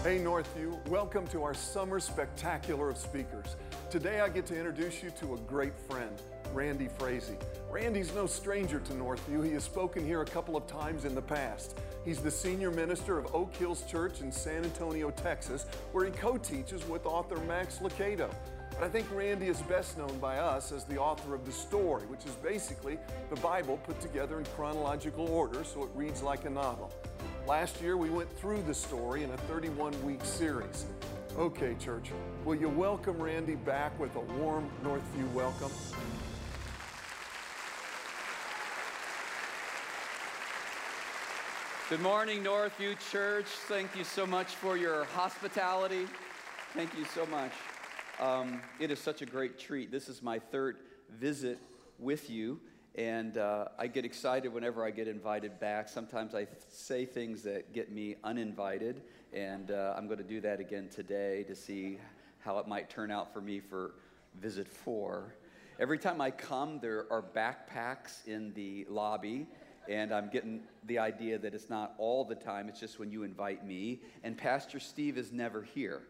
Hey Northview, welcome to our summer spectacular of speakers. Today I get to introduce you to a great friend, Randy Frazee. Randy's no stranger to Northview. He has spoken here a couple of times in the past. He's the senior minister of Oak Hills Church in San Antonio, Texas, where he co-teaches with author Max Lucado. But I think Randy is best known by us as the author of The Story, which is basically the Bible put together in chronological order so it reads like a novel. Last year, we went through the story in a 31-week series. Okay, church, will you welcome Randy back with a warm Northview welcome? Good morning, Northview Church. Thank you so much for your hospitality. Thank you so much. It is such a great treat. This is my third visit with you. And I get excited whenever I get invited back. Sometimes I say things that get me uninvited, and I'm going to do that again today to see how it might turn out for me for visit 4. Every time I come, there are backpacks in the lobby, and I'm getting the idea that it's not all the time, it's just when you invite me. And Pastor Steve is never here.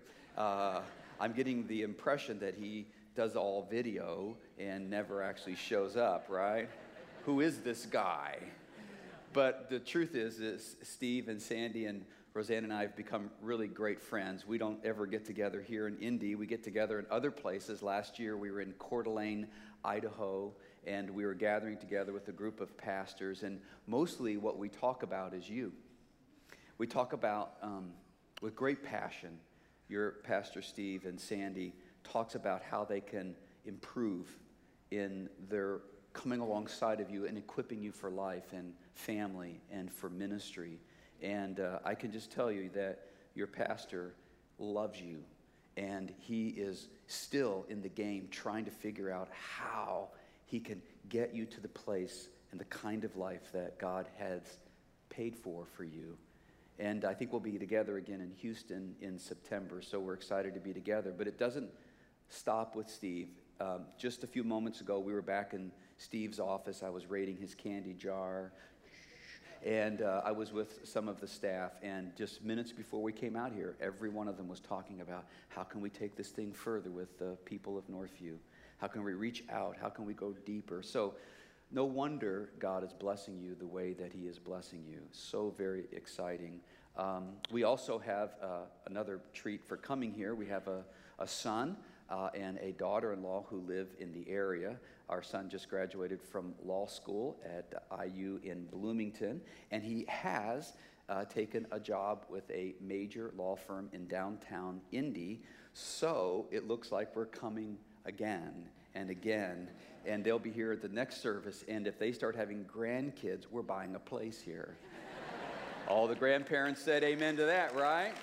I'm getting the impression that he does all video and never actually shows up, right? Who is this guy? But the truth is Steve and Sandy and Roseanne and I have become really great friends. We don't ever get together here in Indy. We get together in other places. Last year we were in Coeur d'Alene, Idaho, and we were gathering together with a group of pastors, and mostly what we talk about is you. We talk about, with great passion, your Pastor Steve and Sandy talks about how they can improve in their coming alongside of you and equipping you for life and family and for ministry. And I can just tell you that your pastor loves you, and he is still in the game trying to figure out how he can get you to the place and the kind of life that God has paid for you. And I think we'll be together again in Houston in September, so we're excited to be together. But it doesn't stop with Steve. Just a few moments ago, we were back in Steve's office. I was raiding his candy jar, and I was with some of the staff, and just minutes before we came out here, every one of them was talking about how can we take this thing further with the people of Northview? How can we reach out? How can we go deeper? So no wonder God is blessing you the way that he is blessing you. So very exciting. We also have another treat for coming here. We have a son and a daughter-in-law who live in the area. Our son just graduated from law school at IU in Bloomington, and he has taken a job with a major law firm in downtown Indy. So it looks like we're coming again and again, and they'll be here at the next service, and if they start having grandkids, we're buying a place here. All the grandparents said amen to that, right?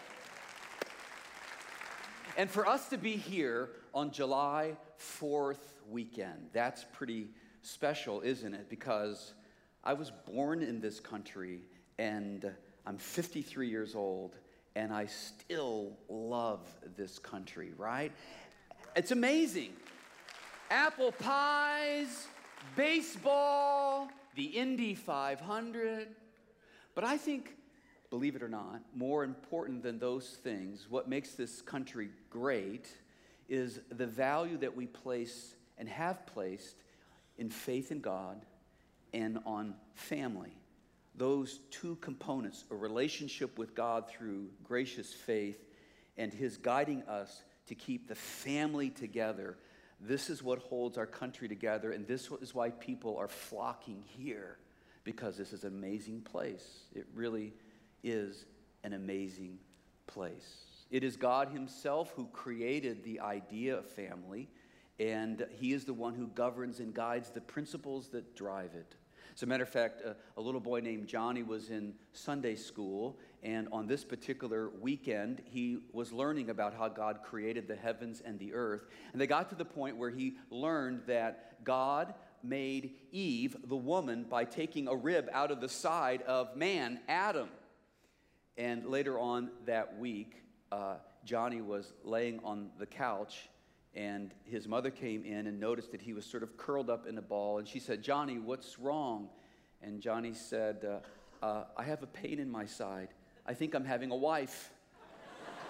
And for us to be here on July 4th weekend, that's pretty special, isn't it? Because I was born in this country, and I'm 53 years old, and I still love this country, right? It's amazing. Apple pies, baseball, the Indy 500. But I think, believe it or not, more important than those things, what makes this country great is the value that we place and have placed in faith in God and on family. Those two components, a relationship with God through gracious faith and his guiding us to keep the family together. This is what holds our country together, and this is why people are flocking here, because this is an amazing place. It really is an amazing place. It is God himself who created the idea of family, and he is the one who governs and guides the principles that drive it. As a matter of fact, a little boy named Johnny was in Sunday school, and on this particular weekend, he was learning about how God created the heavens and the earth. And they got to the point where he learned that God made Eve, the woman, by taking a rib out of the side of man, Adam. And later on that week, Johnny was laying on the couch, and his mother came in and noticed that he was sort of curled up in a ball. And she said, "Johnny, what's wrong?" And Johnny said, I have a pain in my side. I think I'm having a wife.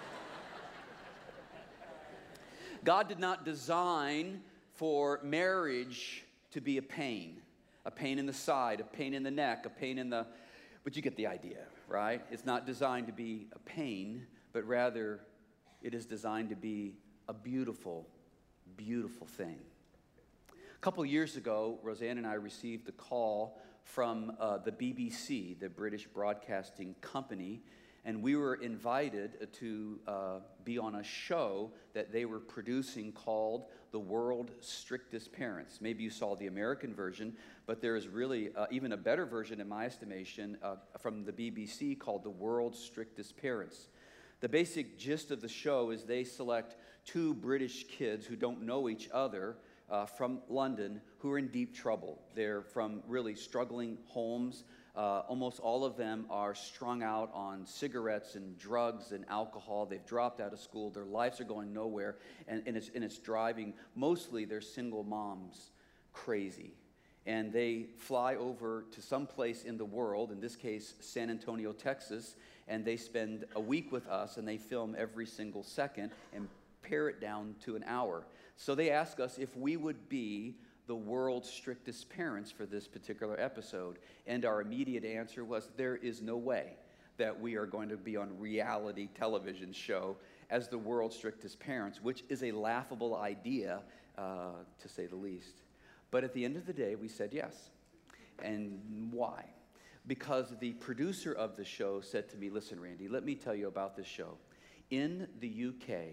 God did not design for marriage to be a pain in the side, a pain in the neck, a pain in the, but you get the idea, right? It's not designed to be a pain, but rather it is designed to be a beautiful, beautiful thing. A couple years ago, Roseanne and I received a call from the BBC, the British Broadcasting Company, and we were invited to be on a show that they were producing called The World's Strictest Parents. Maybe you saw the American version, but there is really even a better version, in my estimation, from the BBC called The World's Strictest Parents. The basic gist of the show is they select two British kids who don't know each other from London who are in deep trouble. They're from really struggling homes. Almost all of them are strung out on cigarettes and drugs and alcohol. They've dropped out of school. Their lives are going nowhere, and it's driving mostly their single moms crazy. And they fly over to some place in the world, in this case, San Antonio, Texas, and they spend a week with us, and they film every single second and pare it down to an hour. So they ask us if we would be the world's strictest parents for this particular episode. And our immediate answer was, there is no way that we are going to be on reality television show as the world's strictest parents, which is a laughable idea, to say the least. But at the end of the day, we said yes. And why? Because the producer of the show said to me, listen, Randy, let me tell you about this show. In the UK,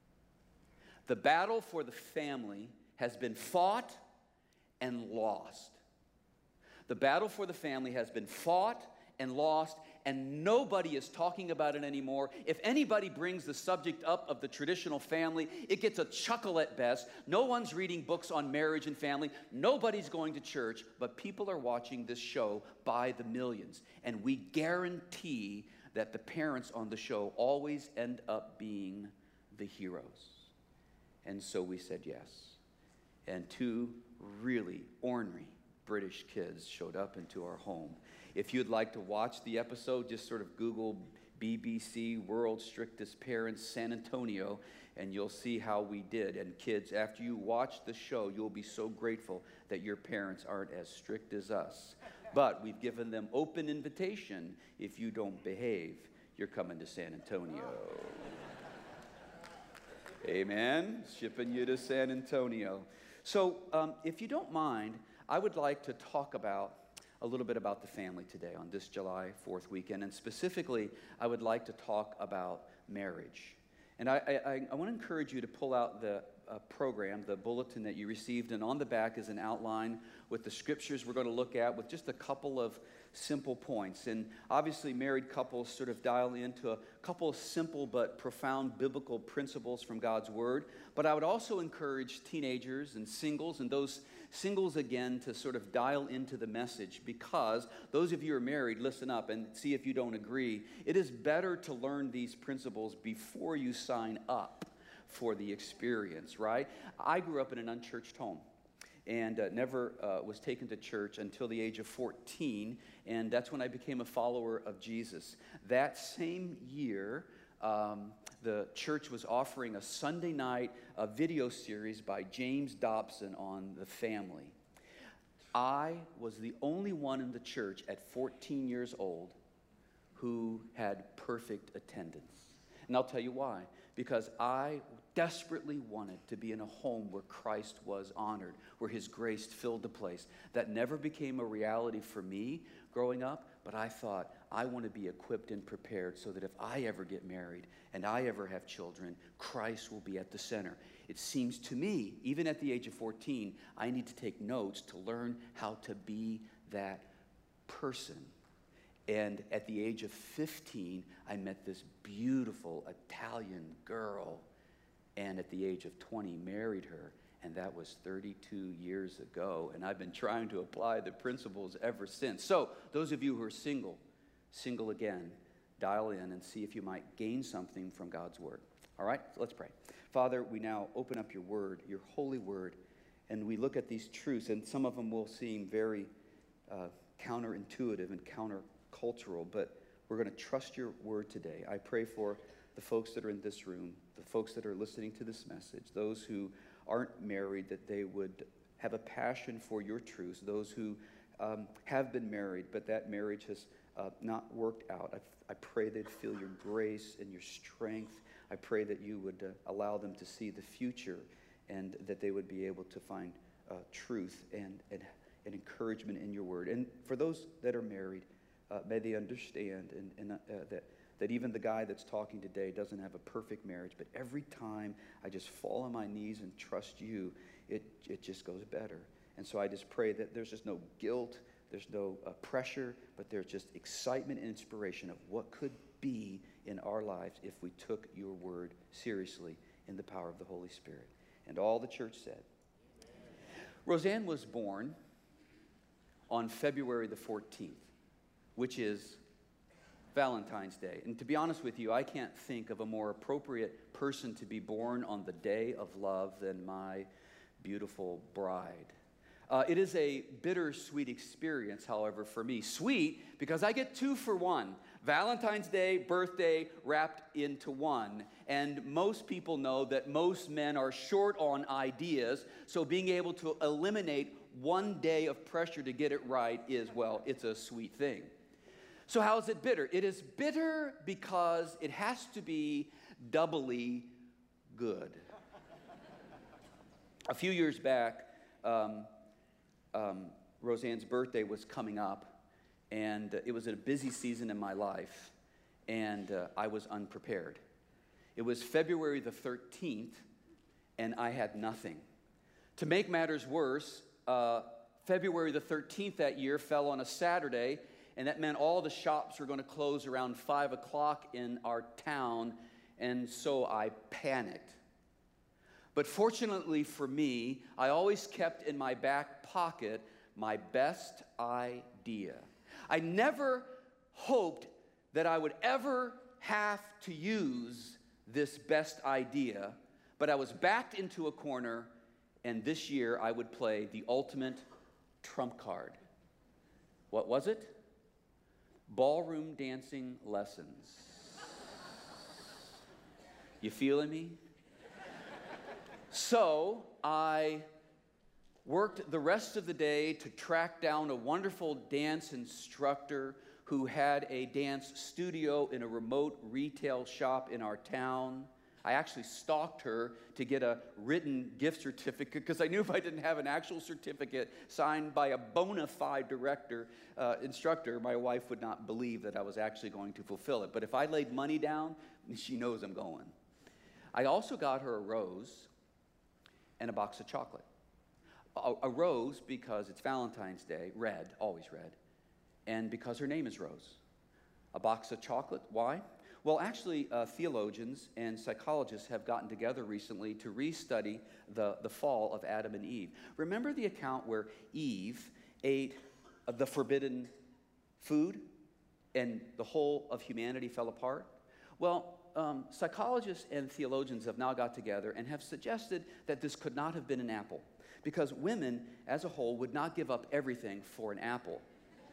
the battle for the family has been fought and lost. The battle for the family has been fought and lost, and nobody is talking about it anymore. If anybody brings the subject up of the traditional family, it gets a chuckle at best. No one's reading books on marriage and family. Nobody's going to church, but people are watching this show by the millions. And we guarantee that the parents on the show always end up being the heroes. And so we said yes. And two really ornery British kids showed up into our home. If you'd like to watch the episode, just sort of Google BBC World's Strictest Parents San Antonio, and you'll see how we did. And kids, after you watch the show, you'll be so grateful that your parents aren't as strict as us. But we've given them open invitation. If you don't behave, you're coming to San Antonio. Amen. Shipping you to San Antonio. So if you don't mind, I would like to talk about a little bit about the family today on this July 4th weekend. And specifically, I would like to talk about marriage. And I want to encourage you to pull out the program, the bulletin that you received. And on the back is an outline with the scriptures we're going to look at with just a couple of simple points. And obviously, married couples sort of dial into a couple of simple but profound biblical principles from God's Word. But I would also encourage teenagers and singles, and those singles again, to sort of dial into the message, because those of you who are married, listen up and see if you don't agree. It is better to learn these principles before you sign up for the experience, right? I grew up in an unchurched home and never was taken to church until the age of 14, and that's when I became a follower of Jesus. That same year, the church was offering a Sunday night video series by James Dobson on the family. I was the only one in the church at 14 years old who had perfect attendance. And I'll tell you why. Because I desperately wanted to be in a home where Christ was honored, where his grace filled the place. That never became a reality for me growing up, but I thought, I want to be equipped and prepared so that if I ever get married and I ever have children, Christ will be at the center. It seems to me, even at the age of 14, I need to take notes to learn how to be that person. And at the age of 15, I met this beautiful Italian girl. And at the age of 20, married her. And that was 32 years ago. And I've been trying to apply the principles ever since. So those of you who are single again, dial in and see if you might gain something from God's Word. All right, let's pray. Father, we now open up your Word, your holy Word, and we look at these truths. And some of them will seem very counterintuitive and countercultural, but we're going to trust your Word today. I pray for the folks that are in this room, the folks that are listening to this message, those who aren't married, that they would have a passion for your truths, those who have been married, but that marriage has not worked out. I pray they'd feel your grace and your strength. I pray that you would allow them to see the future and that they would be able to find truth and encouragement in your word. And for those that are married, may they understand that even the guy that's talking today doesn't have a perfect marriage, but every time I just fall on my knees and trust you, it just goes better. And so I just pray that there's just no guilt, there's no pressure, but there's just excitement and inspiration of what could be in our lives if we took your word seriously in the power of the Holy Spirit. And all the church said. Roseanne was born on February the 14th, which is Valentine's Day. And to be honest with you, I can't think of a more appropriate person to be born on the day of love than my beautiful bride. It is a bittersweet experience, however, for me. Sweet, because I get 2 for 1. Valentine's Day, birthday, wrapped into one. And most people know that most men are short on ideas, so being able to eliminate one day of pressure to get it right is, well, it's a sweet thing. So how is it bitter? It is bitter because it has to be doubly good. A few years back, Roseanne's birthday was coming up, and it was a busy season in my life, and I was unprepared. It was February the 13th, and I had nothing. To make matters worse, February the 13th that year fell on a Saturday, and that meant all the shops were going to close around 5 o'clock in our town, and so I panicked. But fortunately for me, I always kept in my back pocket my best idea. I never hoped that I would ever have to use this best idea, but I was backed into a corner, and this year I would play the ultimate trump card. What was it? Ballroom dancing lessons. You feeling me? So I worked the rest of the day to track down a wonderful dance instructor who had a dance studio in a remote retail shop in our town. I actually stalked her to get a written gift certificate because I knew if I didn't have an actual certificate signed by a bona fide instructor, my wife would not believe that I was actually going to fulfill it. But if I laid money down, she knows I'm going. I also got her a rose and a box of chocolate. A rose because it's Valentine's Day, red, always red, and because her name is Rose. A box of chocolate, why? Well, actually, theologians and psychologists have gotten together recently to restudy the fall of Adam and Eve. Remember the account where Eve ate the forbidden food and the whole of humanity fell apart? Well, psychologists and theologians have now got together and have suggested that this could not have been an apple because women as a whole would not give up everything for an apple,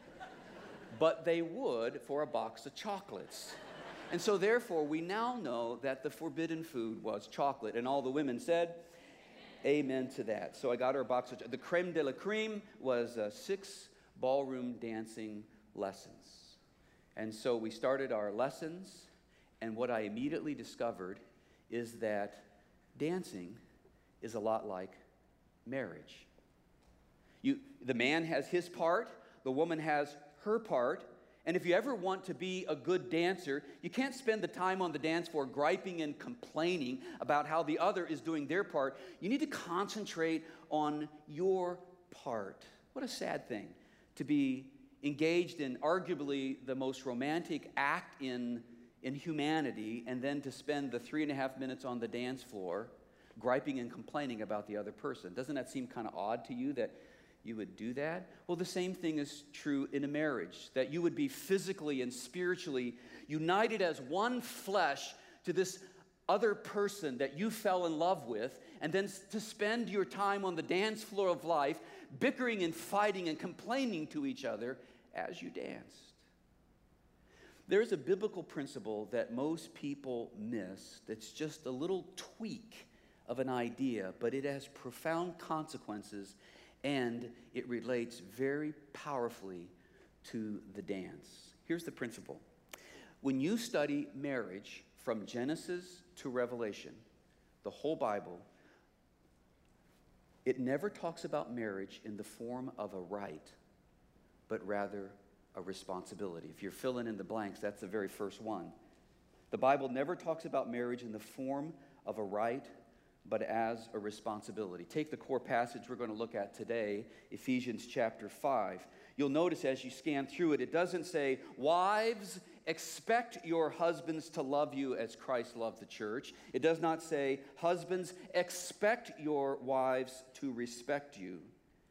but they would for a box of chocolates. And so therefore, we now know that the forbidden food was chocolate, and all the women said, amen to that. So I got her a box of, the creme de la creme was 6 ballroom dancing lessons. And so we started our lessons, and what I immediately discovered is that dancing is a lot like marriage. The man has his part, the woman has her part, and if you ever want to be a good dancer, you can't spend the time on the dance floor griping and complaining about how the other is doing their part. You need to concentrate on your part. What a sad thing to be engaged in arguably the most romantic act in humanity, and then to spend the 3.5 minutes on the dance floor griping and complaining about the other person. Doesn't that seem kind of odd to you that you would do that? Well, the same thing is true in a marriage, that you would be physically and spiritually united as one flesh to this other person that you fell in love with, and then to spend your time on the dance floor of life bickering and fighting and complaining to each other as you danced. There's a biblical principle that most people miss that's just a little tweak of an idea, but it has profound consequences, and it relates very powerfully to the dance. Here's the principle. When you study marriage from Genesis to Revelation, the whole Bible, it never talks about marriage in the form of a right, but rather a responsibility. If you're filling in the blanks, that's the very first one. The Bible never talks about marriage in the form of a right, but as a responsibility. Take the core passage we're going to look at today, Ephesians chapter 5. You'll notice as you scan through it, it doesn't say, wives, expect your husbands to love you as Christ loved the church. It does not say, husbands, expect your wives to respect you.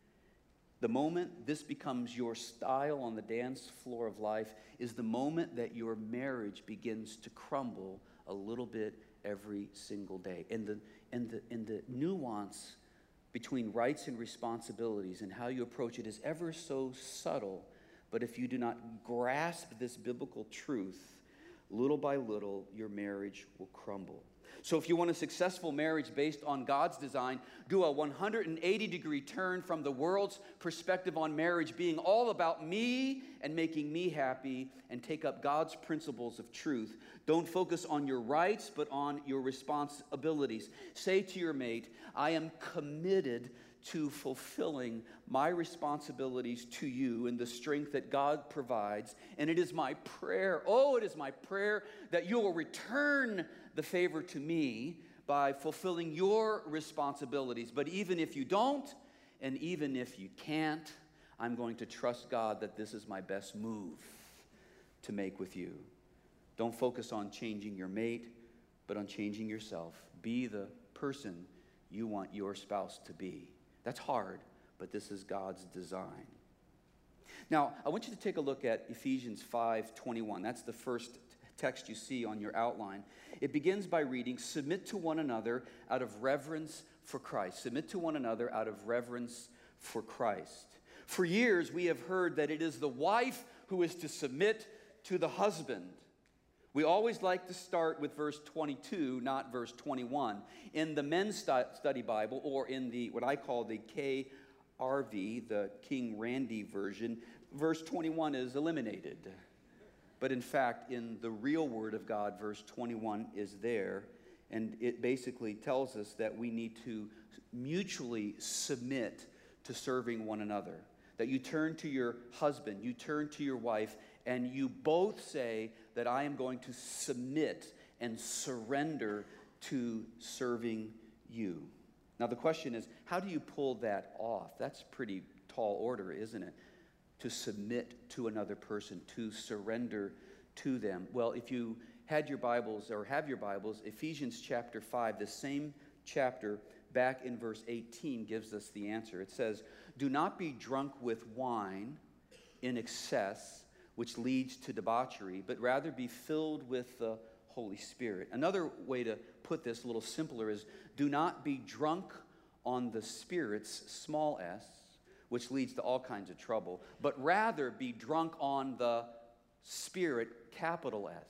The moment this becomes your style on the dance floor of life is the moment that your marriage begins to crumble a little bit every single day. And the nuance between rights and responsibilities and how you approach it is ever so subtle. But if you do not grasp this biblical truth, little by little, your marriage will crumble. So if you want a successful marriage based on God's design, do a 180-degree turn from the world's perspective on marriage being all about me and making me happy, and take up God's principles of truth. Don't focus on your rights, but on your responsibilities. Say to your mate, I am committed to fulfilling my responsibilities to you in the strength that God provides. And it is my prayer, it is my prayer that you will return the favor to me by fulfilling your responsibilities. But even if you don't, and even if you can't, I'm going to trust God that this is my best move to make with you. Don't focus on changing your mate, but on changing yourself. Be the person you want your spouse to be. That's hard, but this is God's design. Now, I want you to take a look at Ephesians 5:21. That's the first text you see on your outline. It begins by reading, submit to one another out of reverence for Christ. Submit to one another out of reverence for Christ. For years, we have heard that it is the wife who is to submit to the husband. We always like to start with verse 22, not verse 21. In the Men's Study Bible, or in the what I call the KRV, the King Randy version, verse 21 is eliminated. But in fact, in the real Word of God, verse 21 is there, and it basically tells us that we need to mutually submit to serving one another. That you turn to your husband, you turn to your wife, and you both say that I am going to submit and surrender to serving you. Now the question is, how do you pull that off? That's pretty tall order, isn't it? To submit to another person, to surrender to them. Well, if you had your Bibles, or have your Bibles, Ephesians chapter 5, the same chapter, back in verse 18, gives us the answer. It says, do not be drunk with wine in excess, which leads to debauchery, but rather be filled with the Holy Spirit. Another way to put this a little simpler is, do not be drunk on the Spirit's small s, which leads to all kinds of trouble, but rather be drunk on the Spirit, capital S.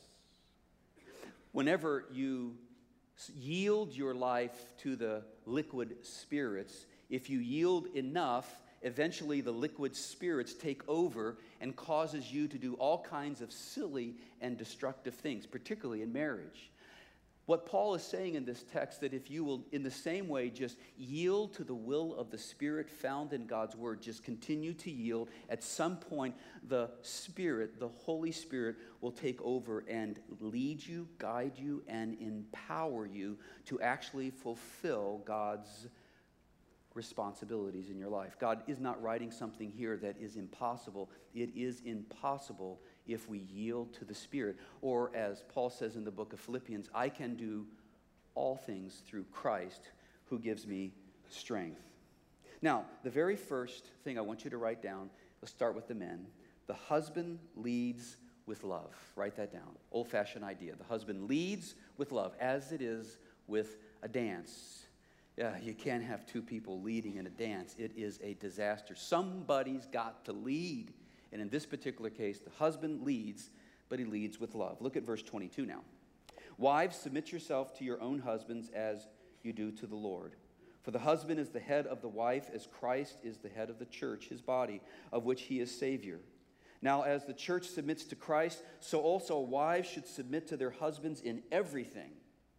Whenever you yield your life to the liquid spirits, if you yield enough, eventually the liquid spirits take over and causes you to do all kinds of silly and destructive things, particularly in marriage. What Paul is saying in this text, that if you will, in the same way, just yield to the will of the Spirit found in God's Word, just continue to yield, at some point the Spirit, the Holy Spirit, will take over and lead you, guide you, and empower you to actually fulfill God's responsibilities in your life. God is not writing something here that is impossible. It is impossible if we yield to the Spirit. Or as Paul says in the book of Philippians, I can do all things through Christ who gives me strength. Now, the very first thing I want you to write down, let's start with the men. The husband leads with love. Write that down. Old-fashioned idea. The husband leads with love, as it is with a dance. Yeah, you can't have two people leading in a dance. It is a disaster. Somebody's got to lead. And in this particular case, the husband leads, but he leads with love. Look at verse 22 now. Wives, submit yourself to your own husbands as you do to the Lord. For the husband is the head of the wife, as Christ is the head of the church, his body, of which he is Savior. Now, as the church submits to Christ, so also wives should submit to their husbands in everything.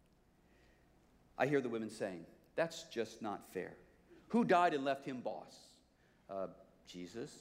I hear the women saying, that's just not fair. Who died and left him boss? Jesus.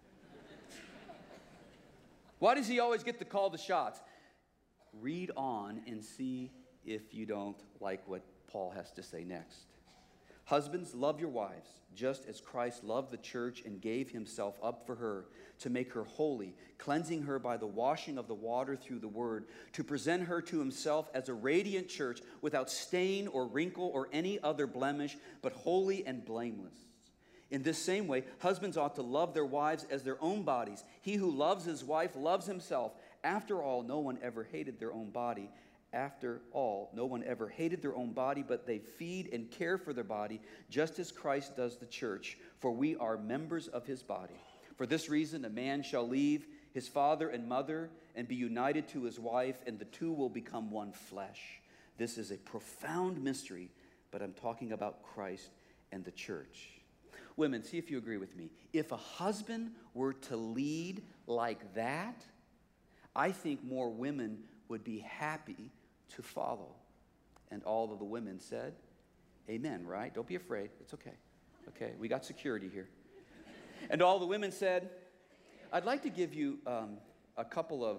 Why does he always get to call the shots? Read on and see if you don't like what Paul has to say next. Husbands, love your wives, just as Christ loved the church and gave himself up for her, to make her holy, cleansing her by the washing of the water through the word, to present her to himself as a radiant church without stain or wrinkle or any other blemish, but holy and blameless. In this same way, husbands ought to love their wives as their own bodies. He who loves his wife loves himself. After all, no one ever hated their own body. After all, no one ever hated their own body, but they feed and care for their body, just as Christ does the church, for we are members of his body. For this reason, a man shall leave his father and mother and be united to his wife, and the two will become one flesh. This is a profound mystery, but I'm talking about Christ and the church. Women, see if you agree with me. If a husband were to lead like that, I think more women would be happy to follow. And all of the women said, amen, right? Don't be afraid. It's okay. Okay, we got security here. And all the women said, I'd like to give you a couple of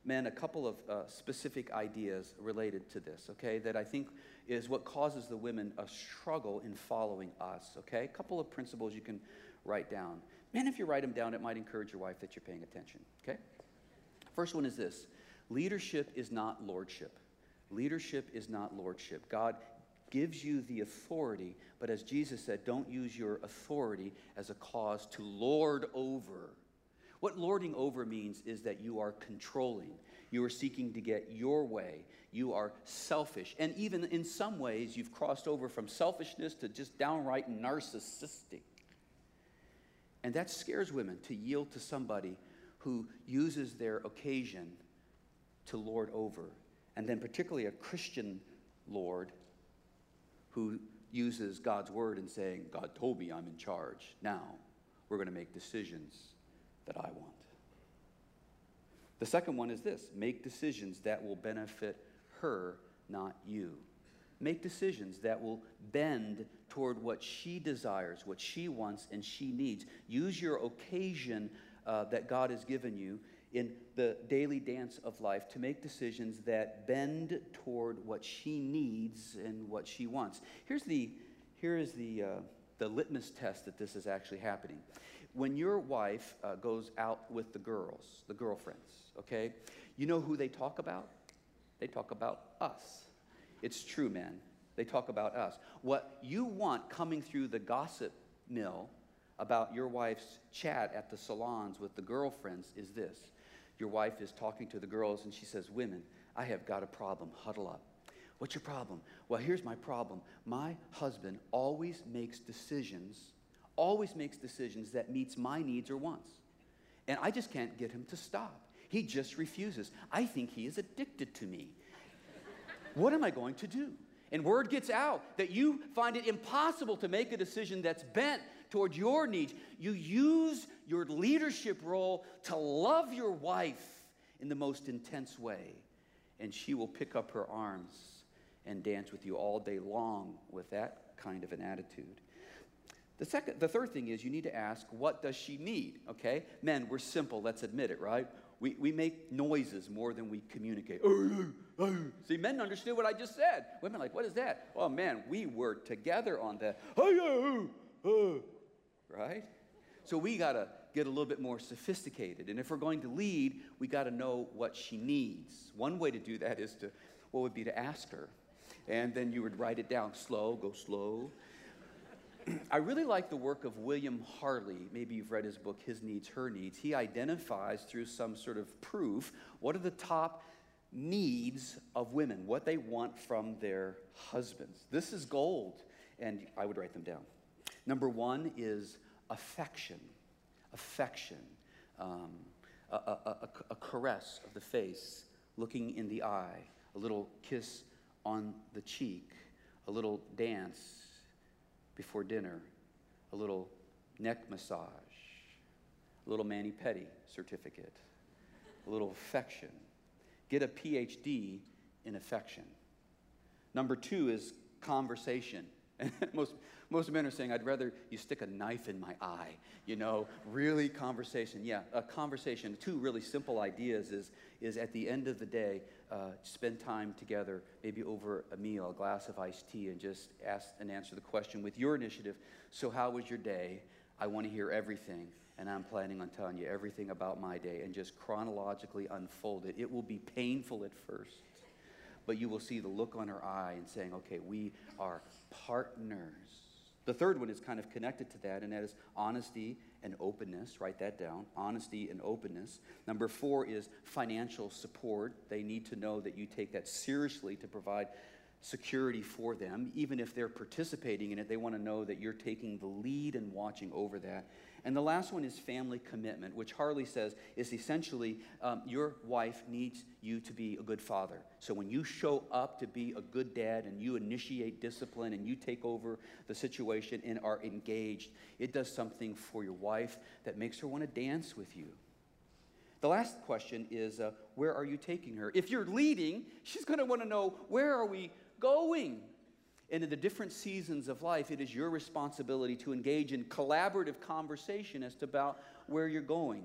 specific ideas related to this, okay, that I think is what causes the women a struggle in following us, okay? A couple of principles you can write down. Man, if you write them down, it might encourage your wife that you're paying attention, okay? First one is this. Leadership is not lordship. Leadership is not lordship. God gives you the authority, but as Jesus said, don't use your authority as a cause to lord over. What lording over means is that you are controlling. You are seeking to get your way. You are selfish. And even in some ways, you've crossed over from selfishness to just downright narcissistic. And that scares women, to yield to somebody who uses their occasion to lord over. And then particularly a Christian lord who uses God's word and saying, God told me I'm in charge. Now we're going to make decisions that I want. The second one is this. Make decisions that will benefit her, not you. Make decisions that will bend toward what she desires, what she wants and she needs. Use your occasion that God has given you in the daily dance of life to make decisions that bend toward what she needs and what she wants. Here is the litmus test that this is actually happening. When your wife goes out with the girlfriends, okay, you know who they talk about? They talk about us. It's true, man. They talk about us. What you want coming through the gossip mill about your wife's chat at the salons with the girlfriends is this. Your wife is talking to the girls and she says, women, I have got a problem. Huddle up. What's your problem? Well, here's my problem. My husband always makes decisions that meets my needs or wants. And I just can't get him to stop. He just refuses. I think he is addicted to me. What am I going to do? And word gets out that you find it impossible to make a decision that's bent toward your needs. You use your leadership role to love your wife in the most intense way. And she will pick up her arms and dance with you all day long with that kind of an attitude. The third thing is you need to ask, what does she need, okay? Men, we're simple, let's admit it, right? We make noises more than we communicate. See, men understood what I just said. Women are like, what is that? Oh, man, we were together on that. Right? So we got to get a little bit more sophisticated. And if we're going to lead, we got to know what she needs. One way to do that is would be to ask her. And then you would write it down. Slow, go slow. I really like the work of William Harley. Maybe you've read his book, His Needs, Her Needs. He identifies through some sort of proof what are the top needs of women, what they want from their husbands. This is gold, and I would write them down. Number one is affection. Affection. a caress of the face, looking in the eye, a little kiss on the cheek, a little dance before dinner, a little neck massage, a little mani-pedi certificate, a little affection. Get a PhD in affection. Number 2 is conversation. Most men are saying, I'd rather you stick a knife in my eye. Really conversation. Yeah, a conversation. 2 really simple ideas is at the end of the day, spend time together, maybe over a meal, a glass of iced tea, and just ask and answer the question with your initiative. So how was your day? I want to hear everything, and I'm planning on telling you everything about my day, and just chronologically unfold it. It will be painful at first, but you will see the look on her eye and saying, okay, we are partners. The third one is kind of connected to that, and that is honesty and openness. Write that down, honesty and openness. Number 4 is financial support. They need to know that you take that seriously to provide security for them. Even if they're participating in it, they want to know that you're taking the lead and watching over that. And the last one is family commitment, which Harley says is essentially your wife needs you to be a good father. So when you show up to be a good dad and you initiate discipline and you take over the situation and are engaged, it does something for your wife that makes her want to dance with you. The last question is, where are you taking her? If you're leading, she's going to want to know, where are we going? And in the different seasons of life, it is your responsibility to engage in collaborative conversation as to about where you're going.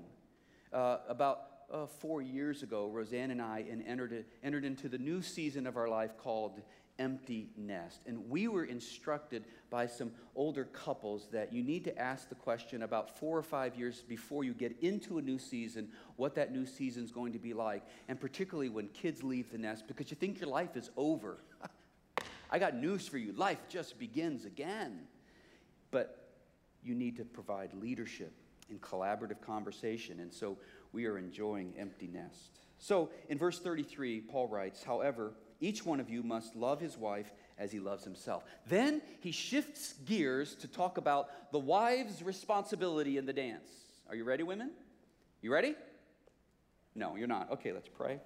About 4 years ago, Roseanne and I entered into the new season of our life called Empty Nest. And we were instructed by some older couples that you need to ask the question about 4 or 5 years before you get into a new season, what that new season is going to be like. And particularly when kids leave the nest, because you think your life is over. I got news for you. Life just begins again. But you need to provide leadership in collaborative conversation. And so we are enjoying Empty Nest. So in verse 33, Paul writes, however, each one of you must love his wife as he loves himself. Then he shifts gears to talk about the wife's responsibility in the dance. Are you ready, women? You ready? No, you're not. Okay, let's pray.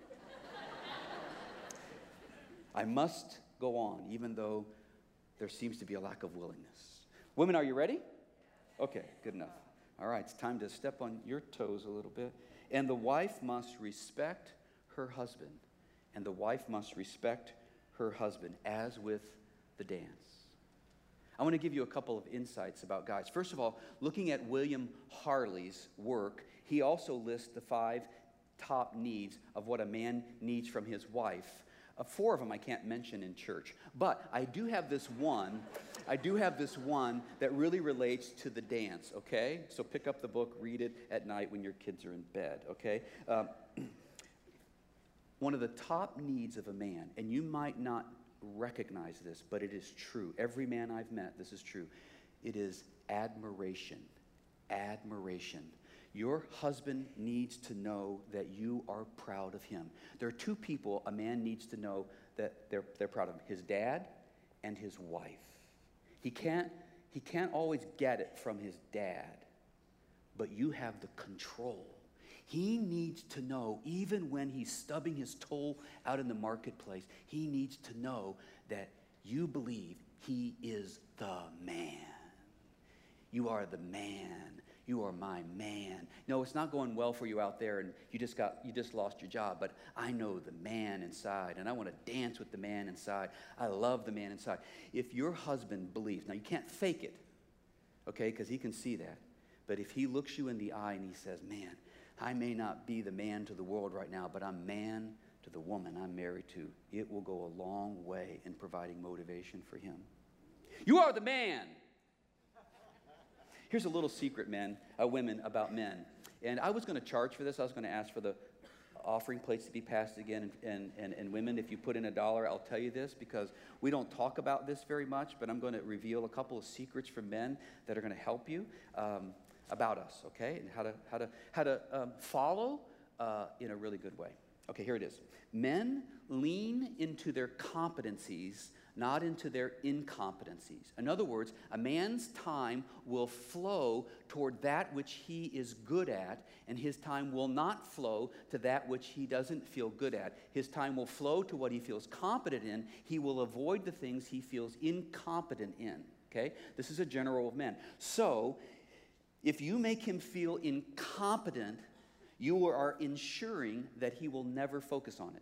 I must go on, even though there seems to be a lack of willingness. Women, are you ready? Okay, good enough. All right, it's time to step on your toes a little bit. And the wife must respect her husband. And the wife must respect her husband, as with the dance. I want to give you a couple of insights about guys. First of all, looking at William Harley's work, he also lists the 5 top needs of what a man needs from his wife. 4 of them I can't mention in church, but I do have this one that really relates to the dance, okay? So pick up the book, read it at night when your kids are in bed, okay? One of the top needs of a man, and you might not recognize this, but it is true. Every man I've met, this is true. It is admiration. Admiration. Your husband needs to know that you are proud of him. There are 2 people a man needs to know that they're proud of him: his dad and his wife. He can't always get it from his dad, but you have the control. He needs to know, even when he's stubbing his toe out in the marketplace, he needs to know that you believe he is the man. You are the man. You are my man. No, it's not going well for you out there, and you just lost your job, but I know the man inside, and I want to dance with the man inside. I love the man inside. If your husband believes, now you can't fake it, okay, because he can see that, but if he looks you in the eye and he says, man, I may not be the man to the world right now, but I'm man to the woman I'm married to, it will go a long way in providing motivation for him. You are the man. Here's a little secret, women, about men. And I was going to charge for this. I was going to ask for the offering plates to be passed again. And women, if you put in $1, I'll tell you this, because we don't talk about this very much, but I'm going to reveal a couple of secrets from men that are going to help you about us, okay? And how to follow in a really good way. Okay, here it is. Men lean into their competencies, not into their incompetencies. In other words, a man's time will flow toward that which he is good at, and his time will not flow to that which he doesn't feel good at. His time will flow to what he feels competent in. He will avoid the things he feels incompetent in. Okay? This is a general rule of men. So, if you make him feel incompetent, you are ensuring that he will never focus on it.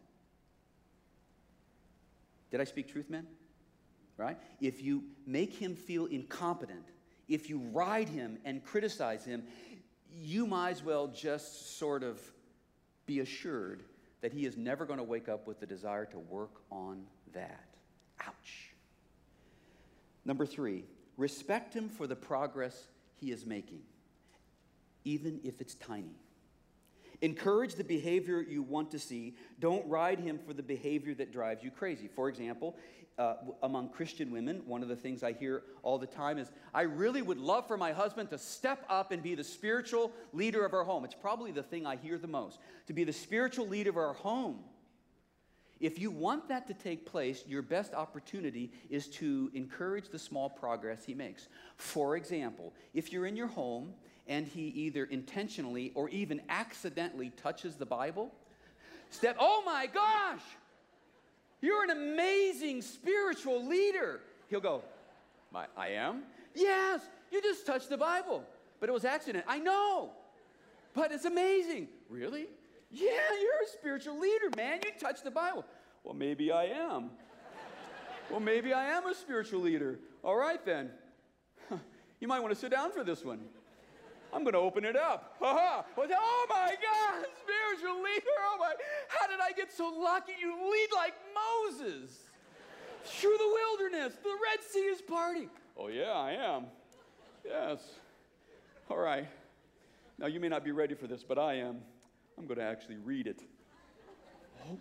Did I speak truth, men? Right? If you make him feel incompetent, if you ride him and criticize him, you might as well just sort of be assured that he is never going to wake up with the desire to work on that. Ouch. Number 3, respect him for the progress he is making, even if it's tiny. Encourage the behavior you want to see. Don't ride him for the behavior that drives you crazy. For example, among Christian women, one of the things I hear all the time is, I really would love for my husband to step up and be the spiritual leader of our home. It's probably the thing I hear the most, to be the spiritual leader of our home. If you want that to take place, your best opportunity is to encourage the small progress he makes. For example, if you're in your home and he either intentionally or even accidentally touches the Bible, oh my gosh, you're an amazing spiritual leader. He'll go, I am? Yes, you just touched the Bible, but it was accident. I know, but it's amazing. Really? Yeah, you're a spiritual leader, man. You touched the Bible. Well, maybe I am. Well, maybe I am a spiritual leader. All right, then. You might want to sit down for this one. I'm going to open it up. Oh, my God, spiritual leader. Oh, my. How did I get so lucky? You lead like Moses through the wilderness. The Red Sea is parting. Oh, yeah, I am. Yes. All right. Now, you may not be ready for this, but I am. I'm going to actually read it. Oh.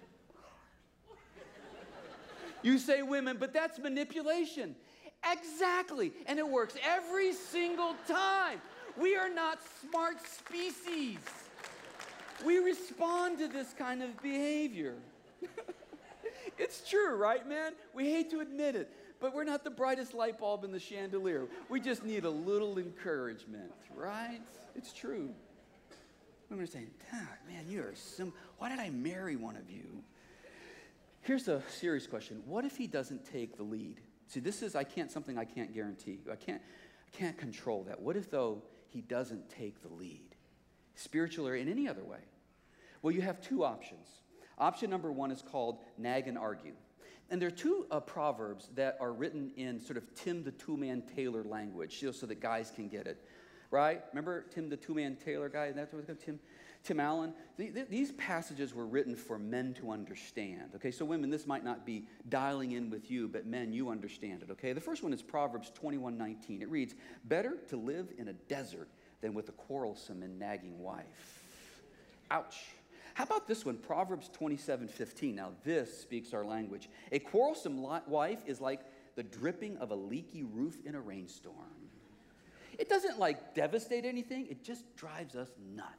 You say, women, but that's manipulation. Exactly. And it works every single time. We are not smart species. We respond to this kind of behavior. It's true, right, man? We hate to admit it, but we're not the brightest light bulb in the chandelier. We just need a little encouragement, right? It's true. Women are saying, man, you are why did I marry one of you? Here's a serious question. What if he doesn't take the lead? See, this is something I can't guarantee. I can't control that. What if, though, he doesn't take the lead, spiritual or in any other way? Well, you have two options. Option number 1 is called nag and argue. And there are two proverbs that are written in sort of Tim the Two-Man Taylor language, so that guys can get it, right? Remember Tim the Two-Man Taylor guy? That's what it's called, Tim Allen? These passages were written for men to understand, okay? So women, this might not be dialing in with you, but men, you understand it, okay? The first one is Proverbs 21:19. It reads, better to live in a desert than with a quarrelsome and nagging wife. Ouch. How about this one, Proverbs 27:15. Now this speaks our language. A quarrelsome wife is like the dripping of a leaky roof in a rainstorm. It doesn't devastate anything, it just drives us nuts.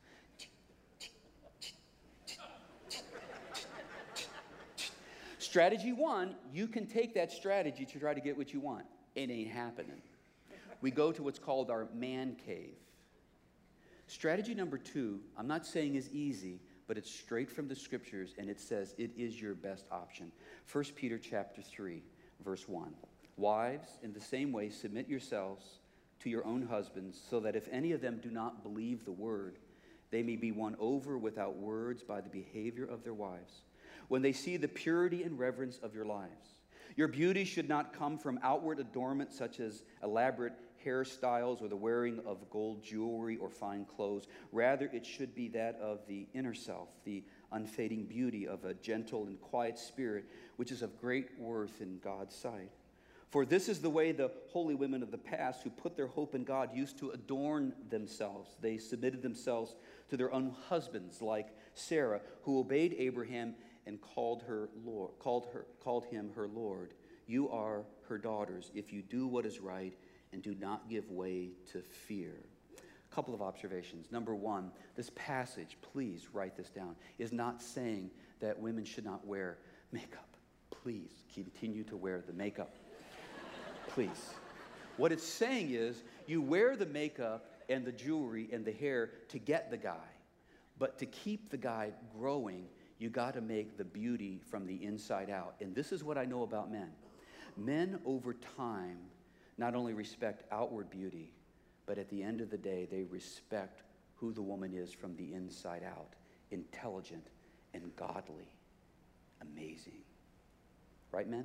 Strategy 1, you can take that strategy to try to get what you want. It ain't happening. We go to what's called our man cave. Strategy number 2, I'm not saying is easy, but it's straight from the scriptures, and it says it is your best option. 1 Peter chapter 3, verse 1. Wives, in the same way, submit yourselves to your own husbands, so that if any of them do not believe the word, they may be won over without words by the behavior of their wives, when they see the purity and reverence of your lives. Your beauty should not come from outward adornment such as elaborate hairstyles or the wearing of gold jewelry or fine clothes. Rather, it should be that of the inner self, the unfading beauty of a gentle and quiet spirit, which is of great worth in God's sight. For this is the way the holy women of the past who put their hope in God used to adorn themselves. They submitted themselves to their own husbands, like Sarah, who obeyed Abraham and called him her Lord. You are her daughters if you do what is right and do not give way to fear. A couple of observations. Number one, this passage, please write this down, is not saying that women should not wear makeup. Please continue to wear the makeup. Please. What it's saying is you wear the makeup and the jewelry and the hair to get the guy. But to keep the guy growing, you got to make the beauty from the inside out. And this is what I know about men. Men over time not only respect outward beauty, but at the end of the day, they respect who the woman is from the inside out. Intelligent and godly. Amazing. Right, men?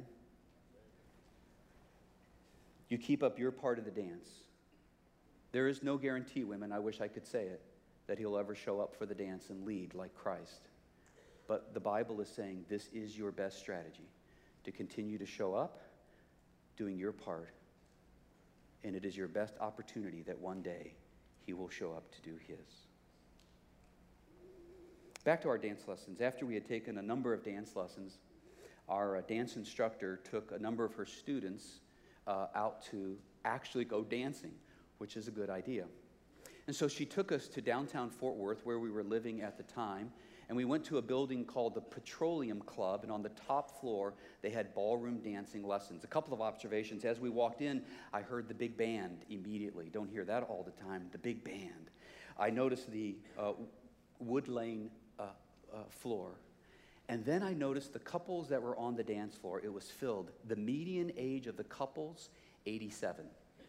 You keep up your part of the dance. There is no guarantee, women, I wish I could say it, that he'll ever show up for the dance and lead like Christ. But the Bible is saying this is your best strategy, to continue to show up, doing your part, and it is your best opportunity that one day he will show up to do his. Back to our dance lessons. After we had taken a number of dance lessons, our dance instructor took a number of her students out to actually go dancing, which is a good idea. And so she took us to downtown Fort Worth, where we were living at the time, and we went to a building called the Petroleum Club, and on the top floor, they had ballroom dancing lessons. A couple of observations. As we walked in, I heard the big band immediately. Don't hear that all the time, the big band. I noticed the wood lane floor, and then I noticed the couples that were on the dance floor. It was filled. The median age of the couples, 87.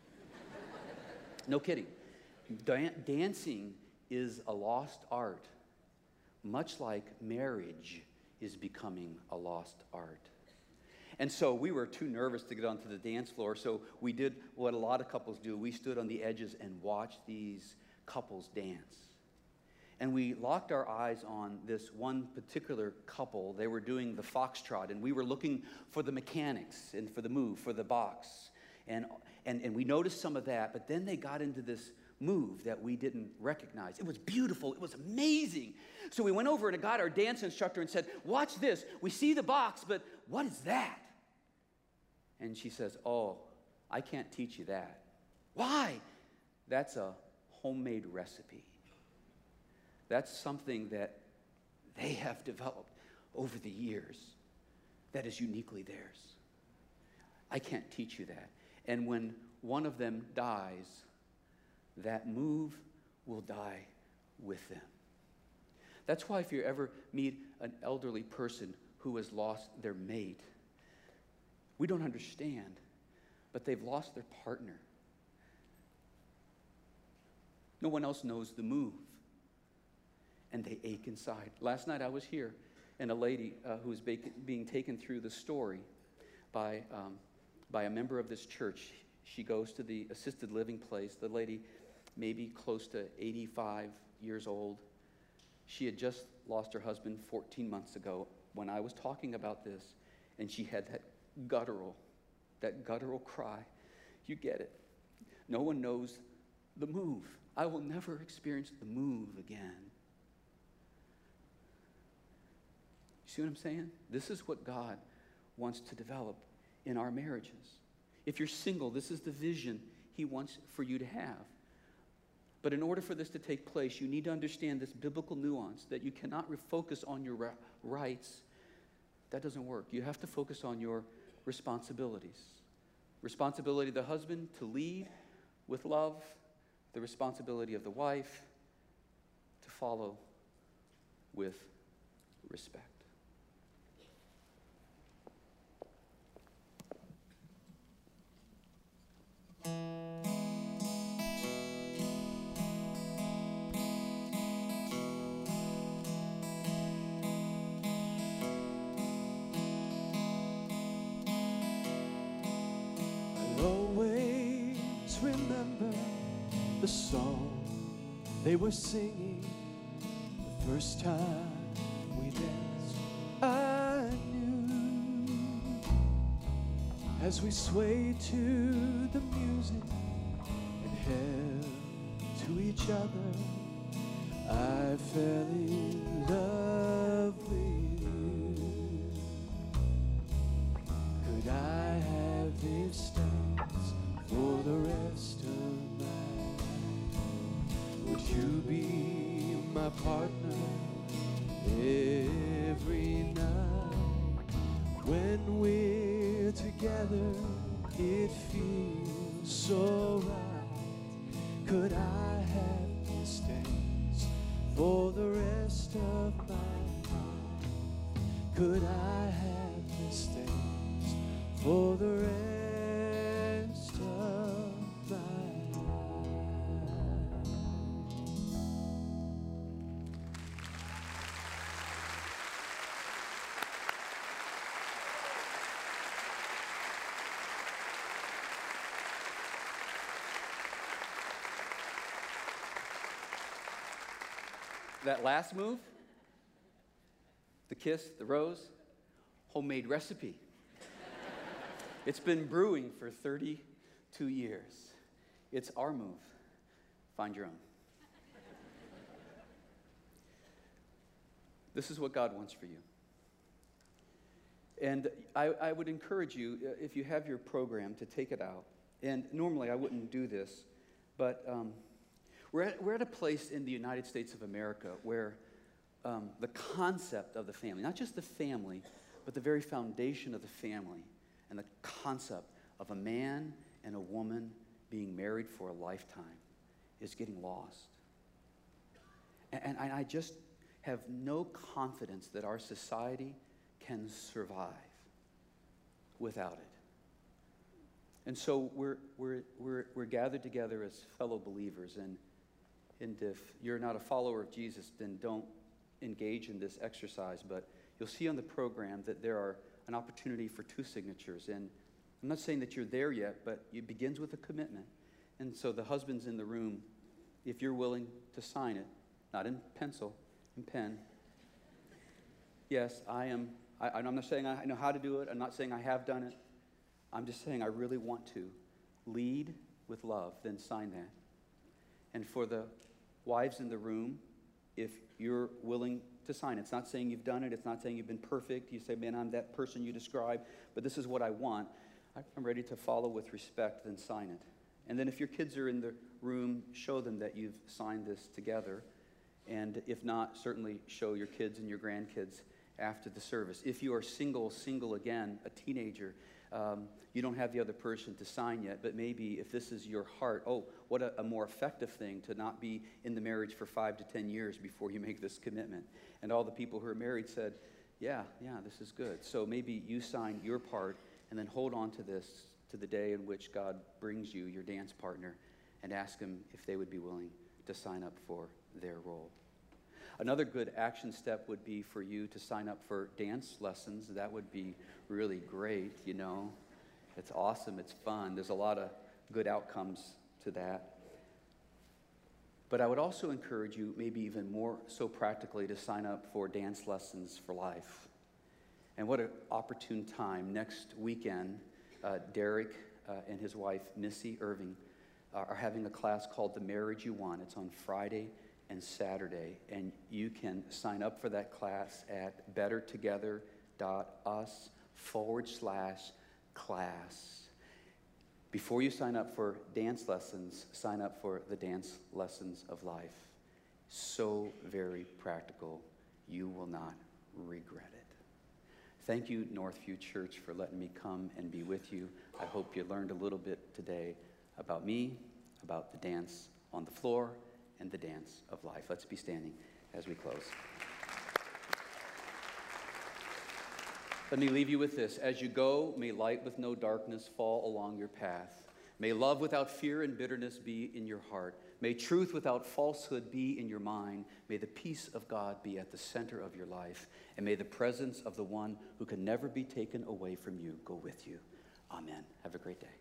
No kidding. Dancing is a lost art, much like marriage is becoming a lost art. And so we were too nervous to get onto the dance floor, so we did what a lot of couples do. We stood on the edges and watched these couples dance. And we locked our eyes on this one particular couple. They were doing the foxtrot, and we were looking for the mechanics and for the move, for the box. And we noticed some of that, but then they got into this move that we didn't recognize. It was beautiful. It was amazing. So we went over and got our dance instructor and said, watch this. We see the box, but what is that? And she says, oh, I can't teach you that. Why? That's a homemade recipe. That's something that they have developed over the years that is uniquely theirs. I can't teach you that. And when one of them dies, that move will die with them. That's why if you ever meet an elderly person who has lost their mate, we don't understand, but they've lost their partner. No one else knows the move, and they ache inside. Last night I was here, and a lady who was being taken through the story by a member of this church. She goes to the assisted living place. The lady, maybe close to 85 years old. She had just lost her husband 14 months ago when I was talking about this, and she had that guttural cry. You get it. No one knows the move. I will never experience the move again. You see what I'm saying? This is what God wants to develop in our marriages. If you're single, this is the vision he wants for you to have. But in order for this to take place, you need to understand this biblical nuance that you cannot refocus on your rights. That doesn't work. You have to focus on your responsibilities. Responsibility of the husband to lead with love, the responsibility of the wife to follow with respect. The song they were singing the first time we danced. I knew as we swayed to the music and held to each other, I fell in love with you. Could I have this dance for the rest of my life? you be my partner every night. When we're together, it feels so right. Could I have these days for the rest of my life? Could I have these days for the rest of my life? That last move, the kiss, the rose, homemade recipe. It's been brewing for 32 years. It's our move. Find your own. This is what God wants for you. And I would encourage you, if you have your program, to take it out. And normally I wouldn't do this, but we're at a place in the United States of America where the concept of the family, not just the family, but the very foundation of the family, and the concept of a man and a woman being married for a lifetime is getting lost. And I just have no confidence that our society can survive without it. And so we're gathered together as fellow believers, and if you're not a follower of Jesus, then don't engage in this exercise. But you'll see on the program that there are an opportunity for 2 signatures. And I'm not saying that you're there yet, but it begins with a commitment. And so the husbands in the room, if you're willing to sign it, not in pencil, in pen. Yes, I'm not saying I know how to do it. I'm not saying I have done it. I'm just saying I really want to. Lead with love, then sign that. And for the wives in the room, if you're willing to sign it, it's not saying you've done it, it's not saying you've been perfect. You say, man, I'm that person you describe, but this is what I want. I'm ready to follow with respect, then sign it. And then if your kids are in the room, show them that you've signed this together. And if not, certainly show your kids and your grandkids after the service. If you are single again, a teenager, you don't have the other person to sign yet, but maybe if this is your heart, what a more effective thing to not be in the marriage for 5 to 10 years before you make this commitment. And all the people who are married said, yeah, this is good. So maybe you sign your part and then hold on to this to the day in which God brings you your dance partner, and ask them if they would be willing to sign up for their role. Another good action step would be for you to sign up for dance lessons. That would be really great, you know. It's awesome, it's fun. There's a lot of good outcomes to that. But I would also encourage you, maybe even more so practically, to sign up for Dance Lessons for Life. And what an opportune time. Next weekend, Derek and his wife, Missy Irving, are having a class called The Marriage You Want. It's on Friday and Saturday, and you can sign up for that class at bettertogether.us/class. Before you sign up for dance lessons, sign up for the Dance Lessons of Life. So very practical. You will not regret it. Thank you, Northview Church, for letting me come and be with you. I hope you learned a little bit today about me, about the dance on the floor, and the dance of life. Let's be standing as we close. Let me leave you with this. As you go, may light with no darkness fall along your path. May love without fear and bitterness be in your heart. May truth without falsehood be in your mind. May the peace of God be at the center of your life. And may the presence of the one who can never be taken away from you go with you. Amen. Have a great day.